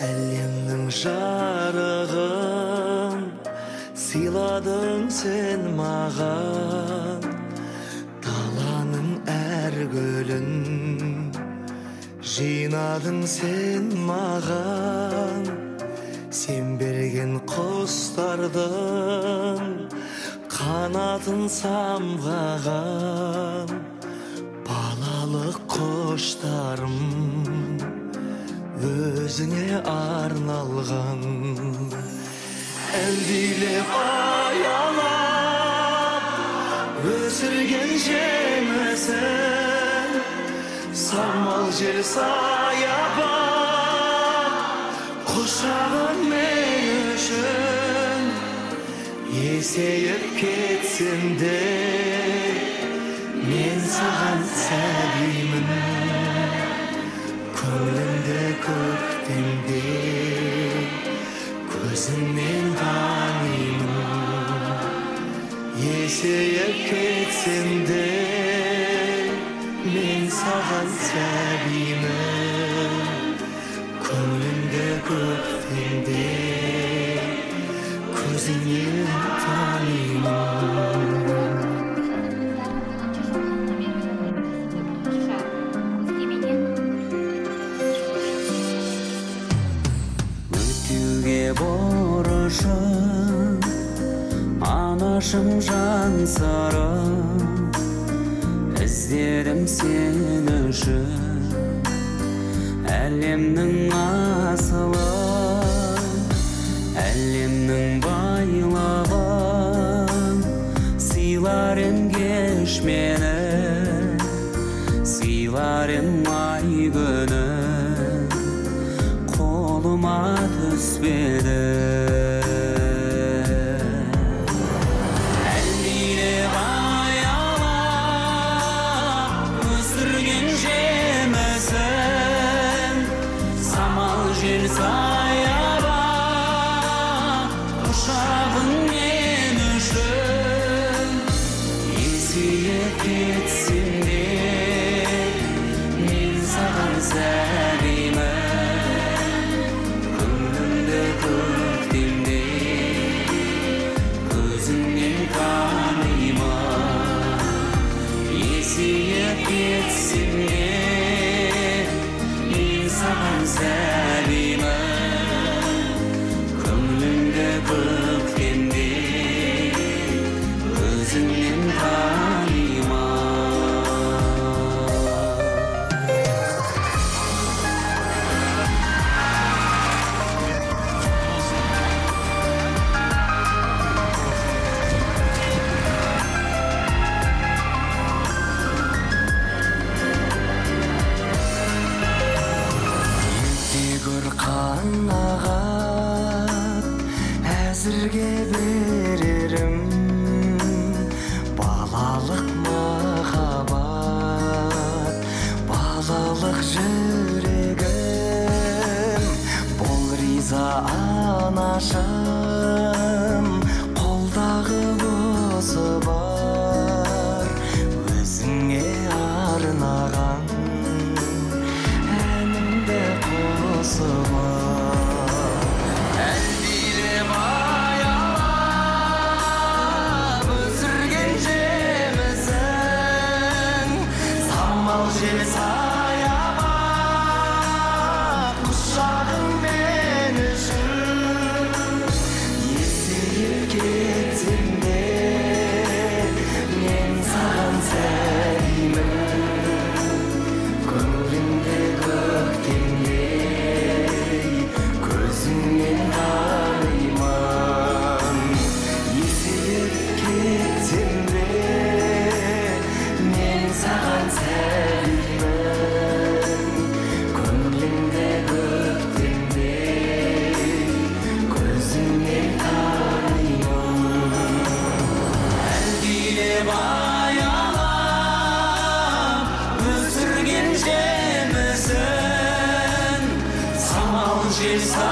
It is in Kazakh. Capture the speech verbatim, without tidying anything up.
Әлемнің жарығын сыйладың сен маған, даланың әр гүлін жинадың сен маған. Сен берген құстардың қанатын самғаған, балалық құштарым өзіңе арналған. Әлдилеп аялап өсірген жемісін, самал жел саябақ құшағын мен үшін. Есейіп кетсем де мен саған сәлеймін, көңілімді көктемде көзіңнен танимын. Есейіп кетсем де мен саған сәлеймін, көңілімді көктемде көзіңнен танимын. Борышым, анашым жан сырым, іздедім сен үшін әлемнің асылын, әлемнің байлығын. Сыйлар ем кеш мені, сыйлар ем ай күні, қолыма түспеді. Әлдилеп аялап өсірген жемісін, самал жел саябақ құшағың мен үшін. Есейіп кетсем де мен саған сәлеймін, көктемде көзіңнен танимын. Есейіп кетсем де мен саған сәлеймін, көңілімді көктемде көзіңнен танимын. Әзірге берерім балалық махаббат, балалық жүрегім. Бол риза анашым, қолдағы осы бар өзіңе арнаған әнімді қосып ал. Жел саябақ құшағың мен үшін. Есейіп кетсем де мен саған сәлеймін, көңілімді көктемде көзіңнен танимын. Есейіп кетсем де мен саған сәлеймін, көңілімді көктемде көзіңнен танимын. Әлдилеп аялап өсірген жемісін, самал жел